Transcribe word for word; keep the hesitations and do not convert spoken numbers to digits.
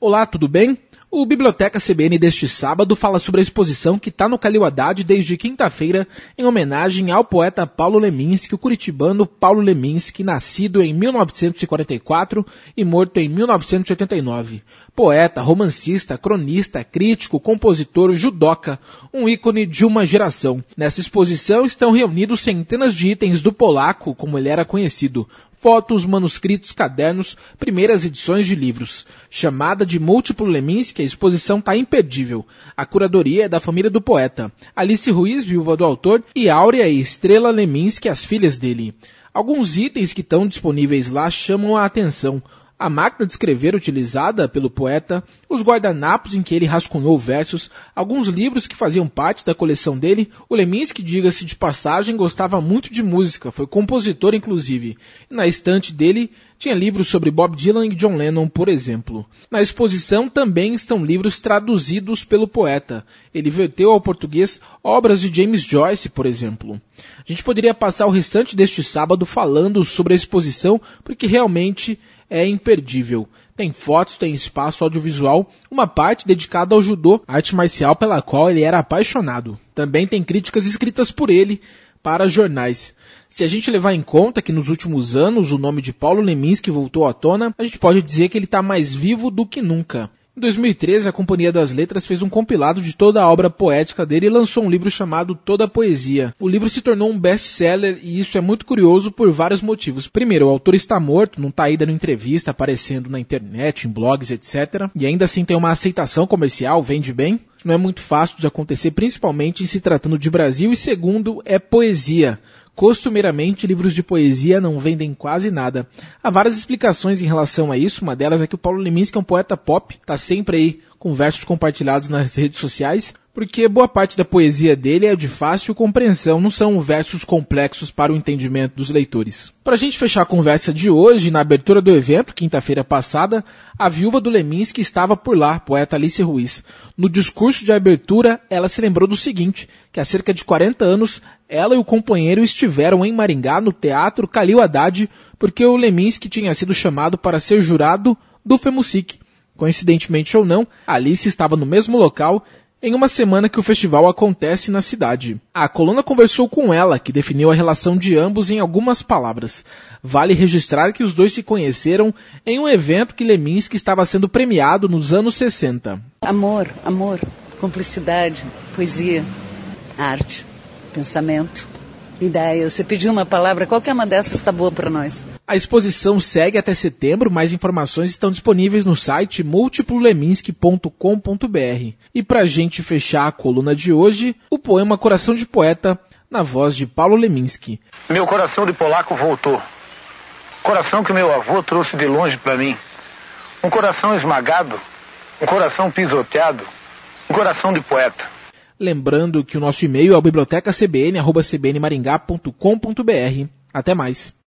Olá, tudo bem? O Biblioteca C B N deste sábado fala sobre a exposição que está no Calil Haddad desde quinta-feira em homenagem ao poeta Paulo Leminski, o curitibano Paulo Leminski, nascido em mil novecentos e quarenta e quatro e morto em mil novecentos e oitenta e nove. Poeta, romancista, cronista, crítico, compositor, judoca, um ícone de uma geração. Nessa exposição estão reunidos centenas de itens do polaco, como ele era conhecido. Fotos, manuscritos, cadernos, primeiras edições de livros. Chamada de Múltiplo Leminski, a exposição está imperdível. A curadoria é da família do poeta. Alice Ruiz, viúva do autor, e Áurea e Estrela Leminski, as filhas dele. Alguns itens que estão disponíveis lá chamam a atenção. A máquina de escrever utilizada pelo poeta, os guardanapos em que ele rascunhou versos, alguns livros que faziam parte da coleção dele. O Leminski, diga-se de passagem, gostava muito de música, foi compositor inclusive. E na estante dele tinha livros sobre Bob Dylan e John Lennon, por exemplo. Na exposição também estão livros traduzidos pelo poeta. Ele verteu ao português obras de James Joyce, por exemplo. A gente poderia passar o restante deste sábado falando sobre a exposição, porque realmente é imperdível. Tem fotos, tem espaço audiovisual, uma parte dedicada ao judô, arte marcial pela qual ele era apaixonado. Também tem críticas escritas por ele para jornais. Se a gente levar em conta que nos últimos anos o nome de Paulo Leminski voltou à tona, a gente pode dizer que ele está mais vivo do que nunca. Em dois mil e treze, a Companhia das Letras fez um compilado de toda a obra poética dele e lançou um livro chamado Toda a Poesia. O livro se tornou um best-seller e isso é muito curioso por vários motivos. Primeiro, o autor está morto, não está aí dando entrevista, aparecendo na internet, em blogs, etcétera. E ainda assim tem uma aceitação comercial, vende bem. Isso não é muito fácil de acontecer, principalmente em se tratando de Brasil. E segundo, é poesia. Costumeiramente, livros de poesia não vendem quase nada. Há várias explicações em relação a isso. Uma delas é que o Paulo Leminski é um poeta pop, está sempre aí com versos compartilhados nas redes sociais, porque boa parte da poesia dele é de fácil compreensão, não são versos complexos para o entendimento dos leitores. Para a gente fechar a conversa de hoje, na abertura do evento, quinta-feira passada, a viúva do Leminski estava por lá, poeta Alice Ruiz. No discurso de abertura, ela se lembrou do seguinte, que há cerca de quarenta anos, ela e o companheiro estiveram em Maringá, no Teatro Calil Haddad, porque o Leminski tinha sido chamado para ser jurado do FEMUSIC. Coincidentemente ou não, Alice estava no mesmo local em uma semana que o festival acontece na cidade. A coluna conversou com ela, que definiu a relação de ambos em algumas palavras. Vale registrar que os dois se conheceram em um evento que Leminski estava sendo premiado nos anos sessenta. Amor, amor, cumplicidade, poesia, arte, pensamento, ideia. Você pediu uma palavra, qualquer uma dessas está boa para nós. A exposição segue até setembro, mais informações estão disponíveis no site múltiplo leminski ponto com ponto br. E para a gente fechar a coluna de hoje, o poema Coração de Poeta, na voz de Paulo Leminski. Meu coração de polaco voltou. Coração que meu avô trouxe de longe para mim. Um coração esmagado, um coração pisoteado, um coração de poeta. Lembrando que o nosso e-mail é o biblioteca c b n arroba c b n maringá ponto com ponto br. Até mais.